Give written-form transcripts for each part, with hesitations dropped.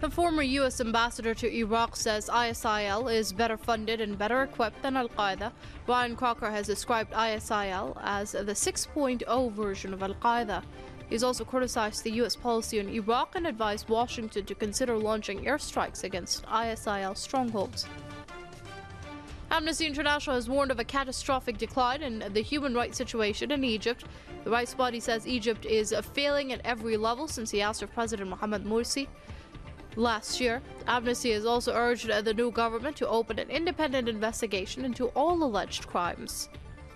The former U.S. ambassador to Iraq says ISIL is better funded and better equipped than Al-Qaeda. Ryan Crocker has described ISIL as the 6.0 version of Al-Qaeda. He's also criticized the U.S. policy on Iraq and advised Washington to consider launching airstrikes against ISIL strongholds. Amnesty International has warned of a catastrophic decline in the human rights situation in Egypt. The rights body says Egypt is failing at every level since the oust of President Mohamed Morsi last year. Amnesty has also urged the new government to open an independent investigation into all alleged crimes.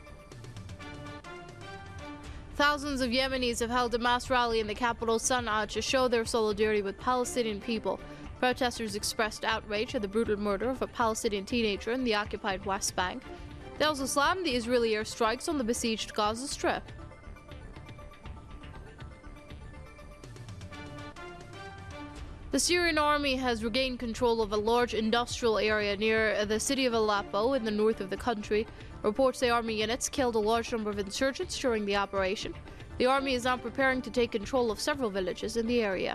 Thousands of Yemenis have held a mass rally in the capital Sana'a to show their solidarity with Palestinian people. Protesters expressed outrage at the brutal murder of a Palestinian teenager in the occupied West Bank. They also slammed the Israeli airstrikes on the besieged Gaza Strip. The Syrian army has regained control of a large industrial area near the city of Aleppo in the north of the country. Reports say army units killed a large number of insurgents during the operation. The army is now preparing to take control of several villages in the area.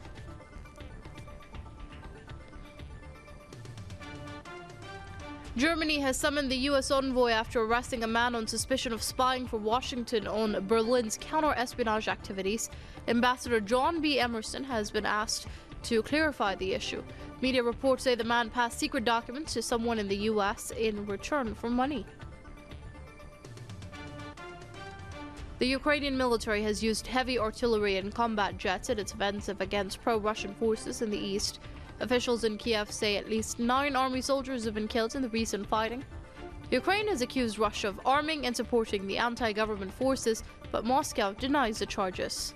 Germany has summoned the U.S. envoy after arresting a man on suspicion of spying for Washington on Berlin's counter-espionage activities. Ambassador John B. Emerson has been asked to clarify the issue. Media reports say the man passed secret documents to someone in the U.S. in return for money. The Ukrainian military has used heavy artillery and combat jets in its offensive against pro-Russian forces in the east. Officials in Kiev say at least 9 army soldiers have been killed in the recent fighting. Ukraine has accused Russia of arming and supporting the anti-government forces, but Moscow denies the charges.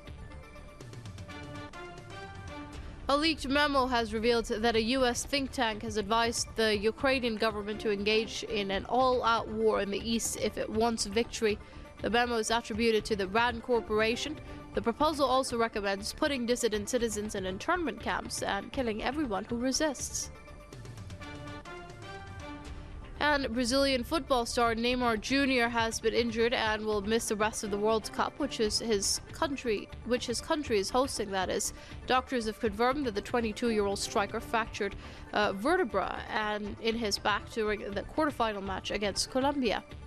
A leaked memo has revealed that a U.S. think tank has advised the Ukrainian government to engage in an all-out war in the east if it wants victory. The memo is attributed to the RAND Corporation. The proposal also recommends putting dissident citizens in internment camps and killing everyone who resists. And Brazilian football star Neymar Jr. has been injured and will miss the rest of the World Cup, which his country is hosting, that is. Doctors have confirmed that the 22-year-old striker fractured vertebra and in his back during the quarterfinal match against Colombia.